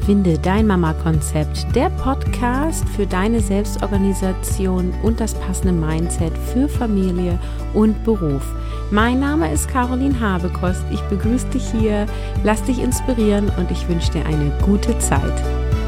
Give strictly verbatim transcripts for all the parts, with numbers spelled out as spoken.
Finde dein Mama-Konzept, der Podcast für deine Selbstorganisation und das passende Mindset für Familie und Beruf. Mein Name ist Caroline Habekost. Ich begrüße dich hier, lass dich inspirieren und ich wünsche dir eine gute Zeit.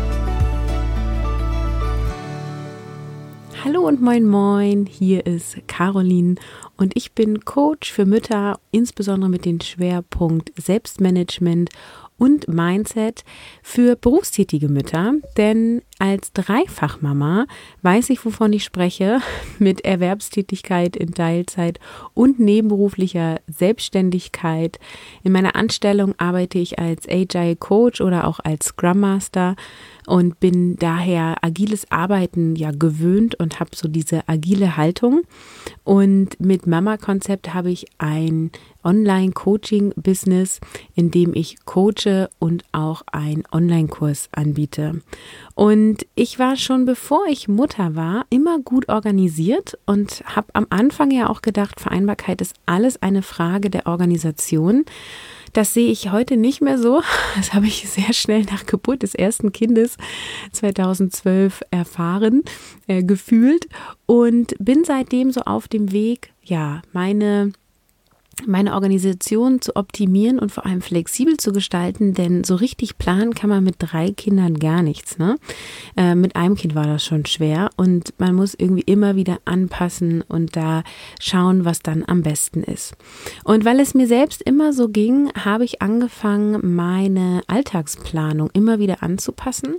Hallo und moin moin, hier ist Caroline und ich bin Coach für Mütter, insbesondere mit dem Schwerpunkt Selbstmanagement und Mindset für berufstätige Mütter, denn als Dreifachmama weiß ich, wovon ich spreche, mit Erwerbstätigkeit in Teilzeit und nebenberuflicher Selbstständigkeit. In meiner Anstellung arbeite ich als Agile Coach oder auch als Scrum Master und bin daher agiles Arbeiten ja gewöhnt und habe so diese agile Haltung. Und mit Mama-Konzept habe ich ein Online-Coaching-Business, in dem ich coache und auch einen Online-Kurs anbiete. Und ich war schon, bevor ich Mutter war, immer gut organisiert und habe am Anfang ja auch gedacht, Vereinbarkeit ist alles eine Frage der Organisation. Das sehe ich heute nicht mehr so. Das habe ich sehr schnell nach Geburt des ersten Kindes zweitausendzwölf erfahren, äh, gefühlt und bin seitdem so auf dem Weg, ja, meine meine Organisation zu optimieren und vor allem flexibel zu gestalten, denn so richtig planen kann man mit drei Kindern gar nichts, ne? Äh, mit einem Kind war das schon schwer und man muss irgendwie immer wieder anpassen und da schauen, was dann am besten ist. Und weil es mir selbst immer so ging, habe ich angefangen, meine Alltagsplanung immer wieder anzupassen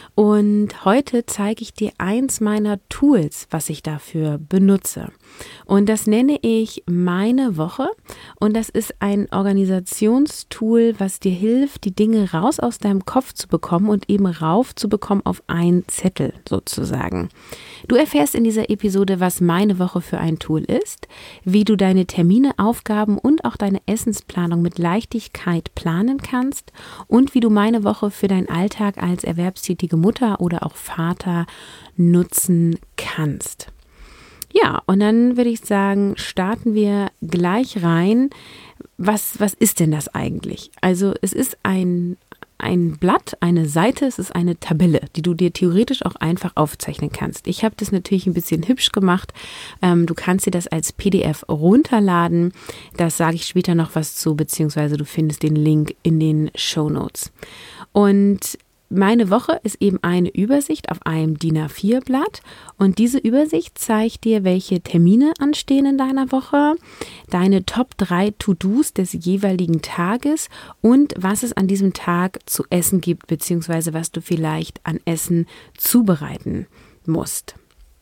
und heute zeige ich dir eins meiner Tools, was ich dafür benutze. Und das nenne ich meine Woche. Und das ist ein Organisationstool, was dir hilft, die Dinge raus aus deinem Kopf zu bekommen und eben rauf zu bekommen auf einen Zettel sozusagen. Du erfährst in dieser Episode, was meine Woche für ein Tool ist, wie du deine Termine, Aufgaben und auch deine Essensplanung mit Leichtigkeit planen kannst und wie du meine Woche für deinen Alltag als erwerbstätige Mutter oder auch Vater nutzen kannst. Ja, und dann würde ich sagen, starten wir gleich rein. Was, was ist denn das eigentlich? Also es ist ein, ein Blatt, eine Seite, es ist eine Tabelle, die du dir theoretisch auch einfach aufzeichnen kannst. Ich habe das natürlich ein bisschen hübsch gemacht. Ähm, du kannst dir das als P D F runterladen. Das sage ich später noch was zu, beziehungsweise du findest den Link in den Shownotes. Und meine Woche ist eben eine Übersicht auf einem D I N A vier Blatt und diese Übersicht zeigt dir, welche Termine anstehen in deiner Woche, deine Top drei To-Dos des jeweiligen Tages und was es an diesem Tag zu essen gibt, beziehungsweise was du vielleicht an Essen zubereiten musst.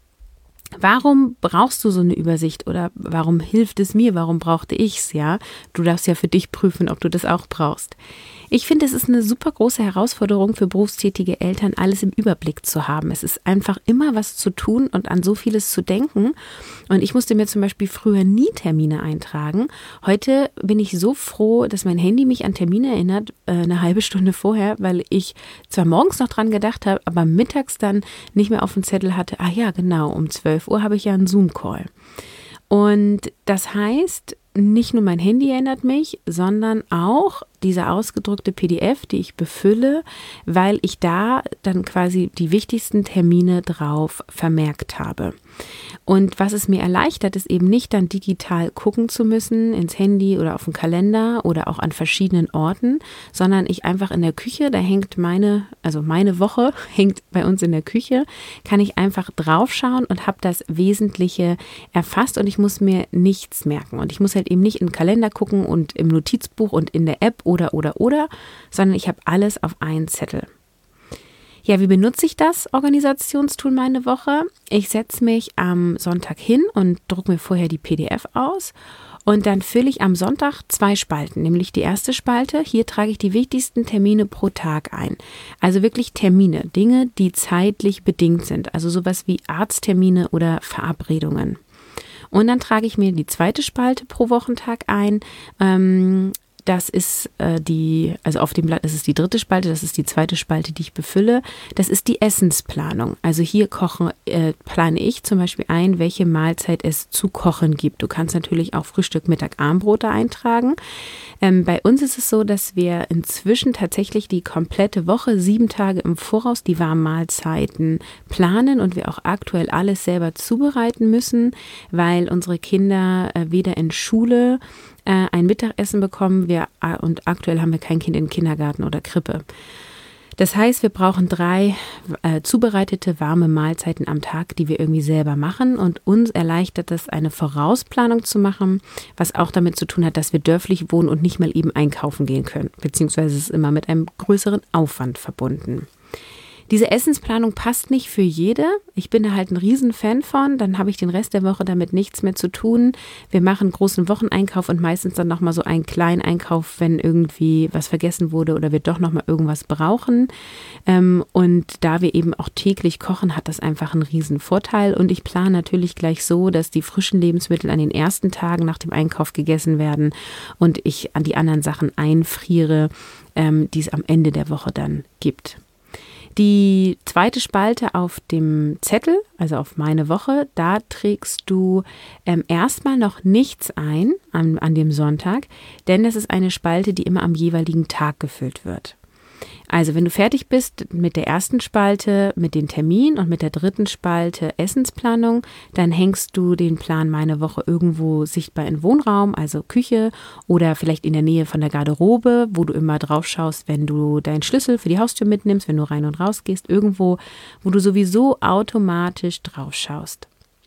Warum brauchst du so eine Übersicht oder warum hilft es mir? Warum brauchte ich es? Ja, du darfst ja für dich prüfen, ob du das auch brauchst. Ich finde, es ist eine super große Herausforderung für berufstätige Eltern, alles im Überblick zu haben. Es ist einfach immer was zu tun und an so vieles zu denken. Und ich musste mir zum Beispiel früher nie Termine eintragen. Heute bin ich so froh, dass mein Handy mich an Termine erinnert, äh, eine halbe Stunde vorher, weil ich zwar morgens noch dran gedacht habe, aber mittags dann nicht mehr auf dem Zettel hatte, ah ja, genau, um zwölf Uhr habe ich ja einen Zoom-Call. Und das heißt, nicht nur mein Handy erinnert mich, sondern auch diese ausgedruckte P D F, die ich befülle, weil ich da dann quasi die wichtigsten Termine drauf vermerkt habe. Und was es mir erleichtert, ist eben nicht dann digital gucken zu müssen ins Handy oder auf den Kalender oder auch an verschiedenen Orten, sondern ich einfach in der Küche, da hängt meine, also meine Woche hängt bei uns in der Küche, kann ich einfach draufschauen und habe das Wesentliche erfasst und ich muss mir nichts merken. Und ich muss halt eben nicht in den Kalender gucken und im Notizbuch und in der App oder, oder, oder, sondern ich habe alles auf einen Zettel. Ja, wie benutze ich das Organisationstool meine Woche? Ich setze mich am Sonntag hin und drucke mir vorher die P D F aus und dann fülle ich am Sonntag zwei Spalten, nämlich die erste Spalte, hier trage ich die wichtigsten Termine pro Tag ein. Also wirklich Termine, Dinge, die zeitlich bedingt sind, also sowas wie Arzttermine oder Verabredungen. Und dann trage ich mir die zweite Spalte pro Wochentag ein, ähm, das ist äh, die, also auf dem Blatt, das ist die dritte Spalte, das ist die zweite Spalte, die ich befülle. Das ist die Essensplanung. Also hier kochen, äh, plane ich zum Beispiel ein, welche Mahlzeit es zu kochen gibt. Du kannst natürlich auch Frühstück, Mittag, Abendbrote eintragen. Ähm, bei uns ist es so, dass wir inzwischen tatsächlich die komplette Woche, sieben Tage im Voraus, die warmen Mahlzeiten planen und wir auch aktuell alles selber zubereiten müssen, weil unsere Kinder äh, weder in Schule äh, ein Mittagessen bekommen wir, äh, und aktuell haben wir kein Kind in Kindergarten oder Krippe. Das heißt, wir brauchen drei äh, zubereitete warme Mahlzeiten am Tag, die wir irgendwie selber machen, und uns erleichtert das, eine Vorausplanung zu machen, was auch damit zu tun hat, dass wir dörflich wohnen und nicht mal eben einkaufen gehen können, beziehungsweise es ist immer mit einem größeren Aufwand verbunden. Diese Essensplanung passt nicht für jede. Ich bin da halt ein Riesenfan von. Dann habe ich den Rest der Woche damit nichts mehr zu tun. Wir machen einen großen Wocheneinkauf und meistens dann nochmal so einen kleinen Einkauf, wenn irgendwie was vergessen wurde oder wir doch nochmal irgendwas brauchen. Und da wir eben auch täglich kochen, hat das einfach einen riesen Vorteil. Und ich plane natürlich gleich so, dass die frischen Lebensmittel an den ersten Tagen nach dem Einkauf gegessen werden und ich an die anderen Sachen einfriere, die es am Ende der Woche dann gibt. Die zweite Spalte auf dem Zettel, also auf meine Woche, da trägst du ähm, erstmal noch nichts ein an, an dem Sonntag, denn das ist eine Spalte, die immer am jeweiligen Tag gefüllt wird. Also wenn du fertig bist mit der ersten Spalte, mit den Terminen und mit der dritten Spalte Essensplanung, dann hängst du den Plan meine Woche irgendwo sichtbar in Wohnraum, also Küche oder vielleicht in der Nähe von der Garderobe, wo du immer drauf schaust, wenn du deinen Schlüssel für die Haustür mitnimmst, wenn du rein und raus gehst, irgendwo, wo du sowieso automatisch drauf schaust.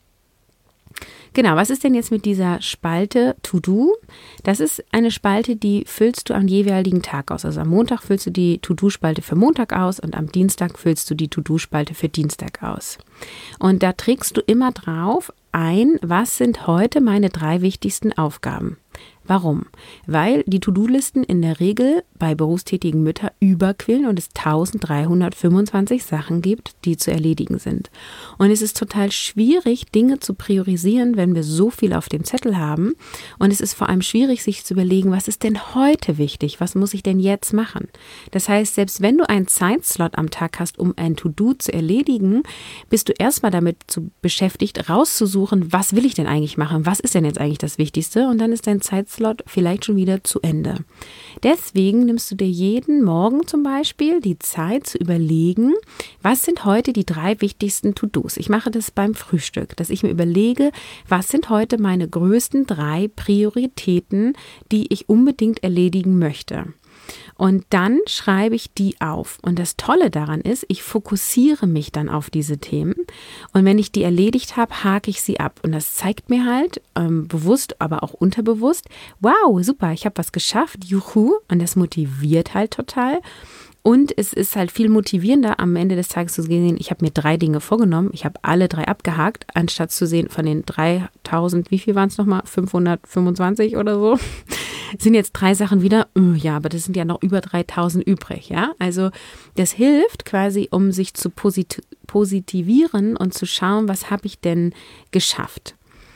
Genau, was ist denn jetzt mit dieser Spalte To-Do? Das ist eine Spalte, die füllst du am jeweiligen Tag aus. Also am Montag füllst du die To-Do-Spalte für Montag aus und am Dienstag füllst du die To-Do-Spalte für Dienstag aus. Und da trägst du immer drauf ein, was sind heute meine drei wichtigsten Aufgaben. Warum? Weil die To-Do-Listen in der Regel bei berufstätigen Müttern überquillen und es dreizehnhundertfünfundzwanzig Sachen gibt, die zu erledigen sind. Und es ist total schwierig, Dinge zu priorisieren, wenn wir so viel auf dem Zettel haben. Und es ist vor allem schwierig, sich zu überlegen, was ist denn heute wichtig? Was muss ich denn jetzt machen? Das heißt, selbst wenn du einen Zeitslot am Tag hast, um ein To-Do zu erledigen, bist du erstmal damit zu beschäftigt, rauszusuchen, was will ich denn eigentlich machen? Was ist denn jetzt eigentlich das Wichtigste? Und dann ist dein Zeitslot vielleicht schon wieder zu Ende. Deswegen nimmst du dir jeden Morgen zum Beispiel die Zeit zu überlegen, was sind heute die drei wichtigsten To-Dos. Ich mache das beim Frühstück, dass ich mir überlege, was sind heute meine größten drei Prioritäten, die ich unbedingt erledigen möchte. Und dann schreibe ich die auf. Und das Tolle daran ist, ich fokussiere mich dann auf diese Themen. Und wenn ich die erledigt habe, hake ich sie ab. Und das zeigt mir halt, ähm, bewusst, aber auch unterbewusst, wow, super, ich habe was geschafft, juhu. Und das motiviert halt total. Und es ist halt viel motivierender, am Ende des Tages zu sehen, ich habe mir drei Dinge vorgenommen, ich habe alle drei abgehakt, anstatt zu sehen, von den dreitausend, wie viel waren es nochmal, fünfhundertfünfundzwanzig oder so, sind jetzt drei Sachen wieder, ja, aber das sind ja noch über dreitausend übrig, ja. Also das hilft quasi, um sich zu posit- positivieren und zu schauen, was habe ich denn geschafft.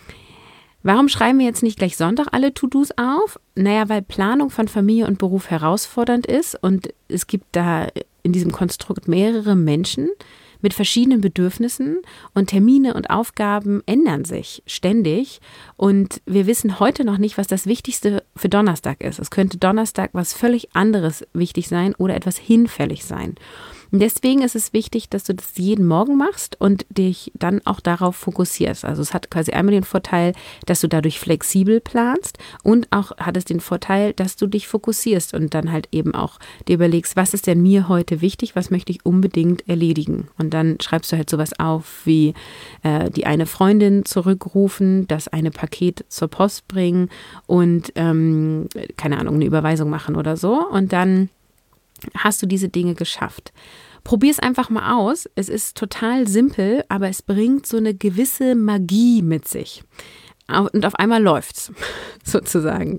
Warum schreiben wir jetzt nicht gleich Sonntag alle To-Dos auf? Naja, weil Planung von Familie und Beruf herausfordernd ist und es gibt da in diesem Konstrukt mehrere Menschen mit verschiedenen Bedürfnissen und Termine und Aufgaben ändern sich ständig und wir wissen heute noch nicht, was das Wichtigste für Donnerstag ist. Es könnte Donnerstag was völlig anderes wichtig sein oder etwas hinfällig sein. Und deswegen ist es wichtig, dass du das jeden Morgen machst und dich dann auch darauf fokussierst. Also es hat quasi einmal den Vorteil, dass du dadurch flexibel planst und auch hat es den Vorteil, dass du dich fokussierst und dann halt eben auch dir überlegst, was ist denn mir heute wichtig, was möchte ich unbedingt erledigen. Und dann schreibst du halt sowas auf wie äh, die eine Freundin zurückrufen, das eine Paket zur Post bringen und ähm, keine Ahnung, eine Überweisung machen oder so. Und dann hast du diese Dinge geschafft. Probier es einfach mal aus. Es ist total simpel, aber es bringt so eine gewisse Magie mit sich. Und auf einmal läuft's, sozusagen.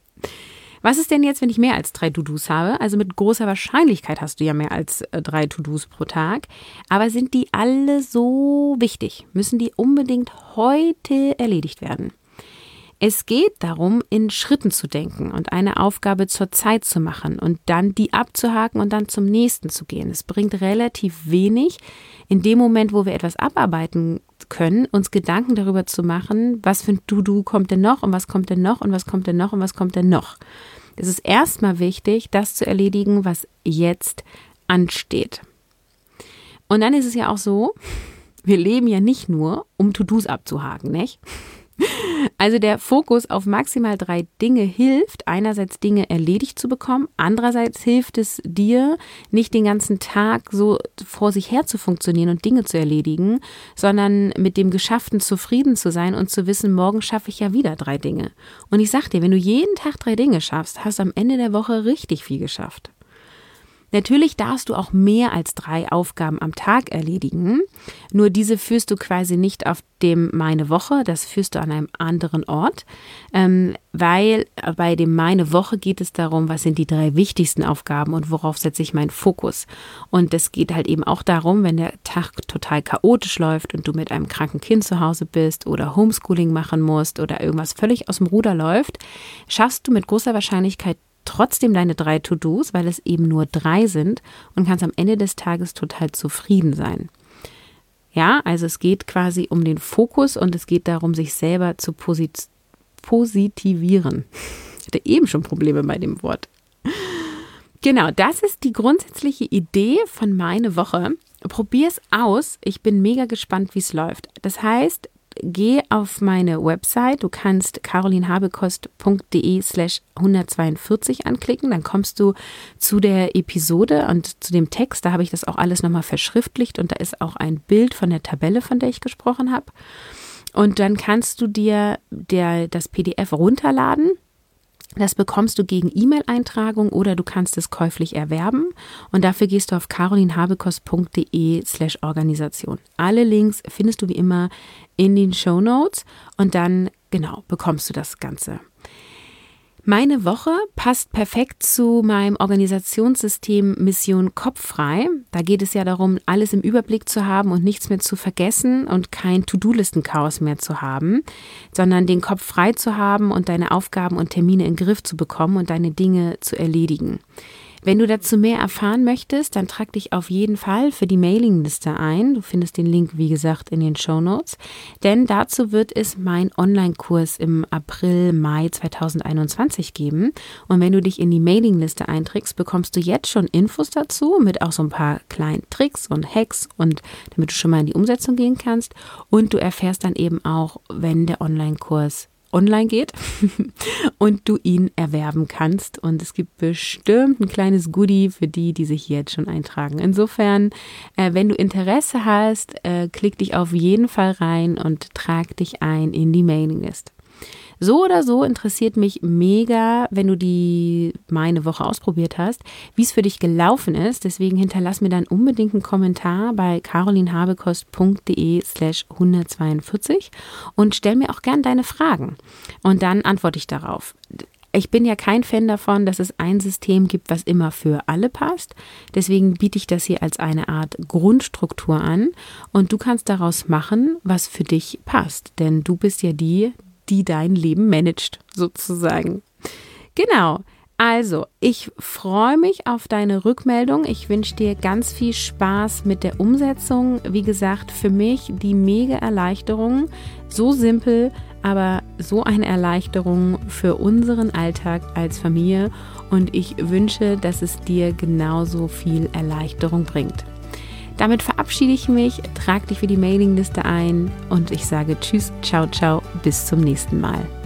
Was ist denn jetzt, wenn ich mehr als drei To-Dos habe? Also mit großer Wahrscheinlichkeit hast du ja mehr als äh, drei To-Dos pro Tag. Aber sind die alle so wichtig? Müssen die unbedingt heute erledigt werden? Es geht darum, in Schritten zu denken und eine Aufgabe zur Zeit zu machen und dann die abzuhaken und dann zum nächsten zu gehen. Es bringt relativ wenig, in dem Moment, wo wir etwas abarbeiten können, uns Gedanken darüber zu machen, was für ein To-Do kommt denn noch und was kommt denn noch und was kommt denn noch und was kommt denn noch. Es ist erstmal wichtig, das zu erledigen, was jetzt ansteht. Und dann ist es ja auch so, wir leben ja nicht nur, um To-Dos abzuhaken, nicht? Also der Fokus auf maximal drei Dinge hilft, einerseits Dinge erledigt zu bekommen, andererseits hilft es dir, nicht den ganzen Tag so vor sich her zu funktionieren und Dinge zu erledigen, sondern mit dem Geschafften zufrieden zu sein und zu wissen, morgen schaffe ich ja wieder drei Dinge. Und ich sag dir, wenn du jeden Tag drei Dinge schaffst, hast du am Ende der Woche richtig viel geschafft. Natürlich darfst du auch mehr als drei Aufgaben am Tag erledigen, nur diese führst du quasi nicht auf dem Meine Woche, das führst du an einem anderen Ort, ähm, weil bei dem Meine Woche geht es darum, was sind die drei wichtigsten Aufgaben und worauf setze ich meinen Fokus. Und es geht halt eben auch darum, wenn der Tag total chaotisch läuft und du mit einem kranken Kind zu Hause bist oder Homeschooling machen musst oder irgendwas völlig aus dem Ruder läuft, schaffst du mit großer Wahrscheinlichkeit trotzdem deine drei To-Dos, weil es eben nur drei sind und kannst am Ende des Tages total zufrieden sein. Ja, also es geht quasi um den Fokus und es geht darum, sich selber zu posit- positivieren. Ich hatte eben schon Probleme bei dem Wort. Genau, das ist die grundsätzliche Idee von Meine Woche. Probier es aus. Ich bin mega gespannt, wie es läuft. Das heißt, geh auf meine Website, du kannst carolinhabekost.de slash hundertzweiundvierzig anklicken, dann kommst du zu der Episode und zu dem Text, da habe ich das auch alles nochmal verschriftlicht und da ist auch ein Bild von der Tabelle, von der ich gesprochen habe. Und dann kannst du dir der, das P D F runterladen. Das bekommst du gegen E-Mail-Eintragung oder du kannst es käuflich erwerben und dafür gehst du auf carolinhabekost.de slash Organisation. Alle Links findest du wie immer in den Shownotes und dann, genau, bekommst du das Ganze. Meine Woche passt perfekt zu meinem Organisationssystem Mission Kopffrei. Da geht es ja darum, alles im Überblick zu haben und nichts mehr zu vergessen und kein To-Do-Listen-Chaos mehr zu haben, sondern den Kopf frei zu haben und deine Aufgaben und Termine in den Griff zu bekommen und deine Dinge zu erledigen. Wenn du dazu mehr erfahren möchtest, dann trag dich auf jeden Fall für die Mailingliste ein. Du findest den Link, wie gesagt, in den Shownotes. Denn dazu wird es meinen Online-Kurs im April, Mai zweitausendeinundzwanzig geben. Und wenn du dich in die Mailingliste einträgst, bekommst du jetzt schon Infos dazu mit auch so ein paar kleinen Tricks und Hacks und damit du schon mal in die Umsetzung gehen kannst. Und du erfährst dann eben auch, wenn der Online-Kurs online geht und du ihn erwerben kannst. Und es gibt bestimmt ein kleines Goodie für die, die sich hier jetzt schon eintragen. Insofern, äh, wenn du Interesse hast, äh, klick dich auf jeden Fall rein und trag dich ein in die Mailinglist. So oder so interessiert mich mega, wenn du die Meine Woche ausprobiert hast, wie es für dich gelaufen ist. Deswegen hinterlass mir dann unbedingt einen Kommentar bei carolinhabekost.de slash hundertzweiundvierzig und stell mir auch gern deine Fragen. Und dann antworte ich darauf. Ich bin ja kein Fan davon, dass es ein System gibt, was immer für alle passt. Deswegen biete ich das hier als eine Art Grundstruktur an und du kannst daraus machen, was für dich passt. Denn du bist ja die, die dein Leben managt, sozusagen. Genau. Also, ich freue mich auf deine Rückmeldung. Ich wünsche dir ganz viel Spaß mit der Umsetzung. Wie gesagt, für mich die mega Erleichterung. So simpel, aber so eine Erleichterung für unseren Alltag als Familie. Und ich wünsche, dass es dir genauso viel Erleichterung bringt. Damit verabschiede ich mich, trag dich für die Mailingliste ein und ich sage Tschüss, ciao, ciao, bis zum nächsten Mal.